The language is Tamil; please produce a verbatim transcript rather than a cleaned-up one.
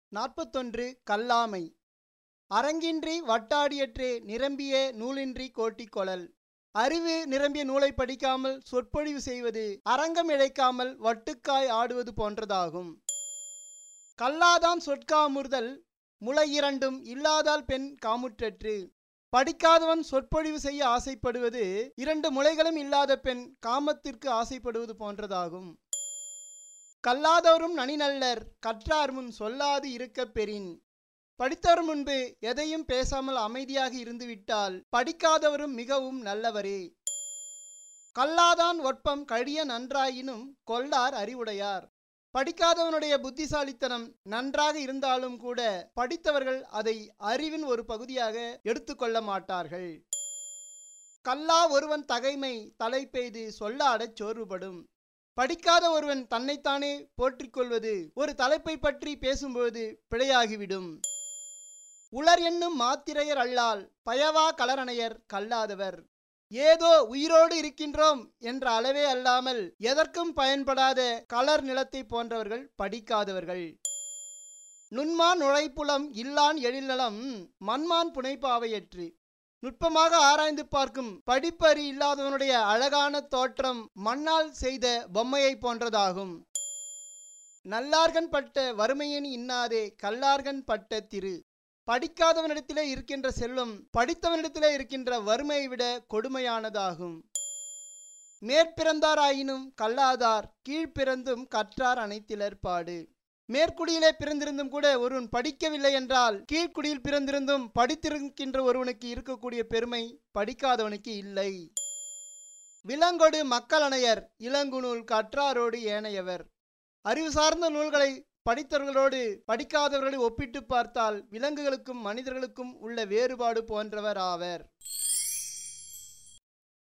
நாற்பத்தொன்று கல்லாமை. அரங்கின்றி வட்டாடியற்றே நிரம்பிய நூலின்றி கோட்டிக் கொளல். அறிவு நிரம்பிய நூலை படிக்காமல் சொற்பொழிவு செய்வது அரங்கம் இழைக்காமல் வட்டுக்காய் ஆடுவது போன்றதாகும். கல்லாதான் சொற்காமுறுதல் முளை இரண்டும் இல்லாதால் பெண் காமுற்றற்று. படிக்காதவன் சொற்பொழிவு செய்ய ஆசைப்படுவது இரண்டு முளைகளும் இல்லாத பெண் காமத்திற்கு ஆசைப்படுவது போன்றதாகும். கல்லாதோரும் நனிநல்லர் கற்றார் முன் சொல்லாது இருக்கப் பெறின். படித்தவர் முன்பு எதையும் பேசாமல் அமைதியாக இருந்துவிட்டால் படிக்காதவரும் மிகவும் நல்லவரே. கல்லாதான் ஒட்பம் கழிய நன்றாயினும் கொல்லார் அறிவுடையார். படிக்காதவனுடைய புத்திசாலித்தனம் நன்றாக இருந்தாலும் கூட படித்தவர்கள் அதை அறிவின் ஒரு பகுதியாக எடுத்துக்கொள்ள மாட்டார்கள். கல்லா ஒருவன் தகைமை தலை பெய்து சொல்லாடச் சோர்வுபடும். படிக்காத ஒருவன் தன்னைத்தானே போற்றிக் கொள்வது ஒரு தலைப்பை பற்றி பேசும்போது பிழையாகிவிடும். உளர் என்னும் மாத்திரையர் அல்லால் பயவா கலரணையர் கல்லாதவர். ஏதோ உயிரோடு இருக்கின்றோம் என்ற அளவே அல்லாமல் எதற்கும் பயன்படாத கலர் நிலத்தை போன்றவர்கள் படிக்காதவர்கள். நுண்மான் நுழைப்புலம் இல்லான் எழில்நலம் மண்மான் புனைப்பாவையற்று. நுட்பமாக ஆராய்ந்து பார்க்கும் படிப்பறி இல்லாதவனுடைய அழகான தோற்றம் மண்ணால் செய்த பொம்மையை போன்றதாகும். நல்லார்கன் பட்ட வறுமையின் இன்னாதே கல்லார்கன் பட்ட திரு. படிக்காதவனிடத்திலே இருக்கின்ற செல்வம் படித்தவனிடத்திலே இருக்கின்ற வறுமையை விட கொடுமையானதாகும். மேற்பிறந்தாராயினும் கல்லாதார் கீழ்பிறந்தும் கற்றார் அனைத்திலர் பாடு. மேற்குடியிலே பிறந்திருந்தும் கூட ஒருவன் படிக்கவில்லை என்றால் கீழ்குடியில் பிறந்திருந்தும் படித்திருக்கின்ற ஒருவனுக்கு இருக்கக்கூடிய பெருமை படிக்காதவனுக்கு இல்லை. விலங்கொடு மக்கள் அணையர் இளங்குநூல் கற்றாரோடு ஏனையவர். அறிவு சார்ந்த நூல்களை படித்தவர்களோடு படிக்காதவர்களை ஒப்பிட்டு பார்த்தால் விலங்குகளுக்கும் மனிதர்களுக்கும் உள்ள வேறுபாடு போன்றவர் ஆவர்.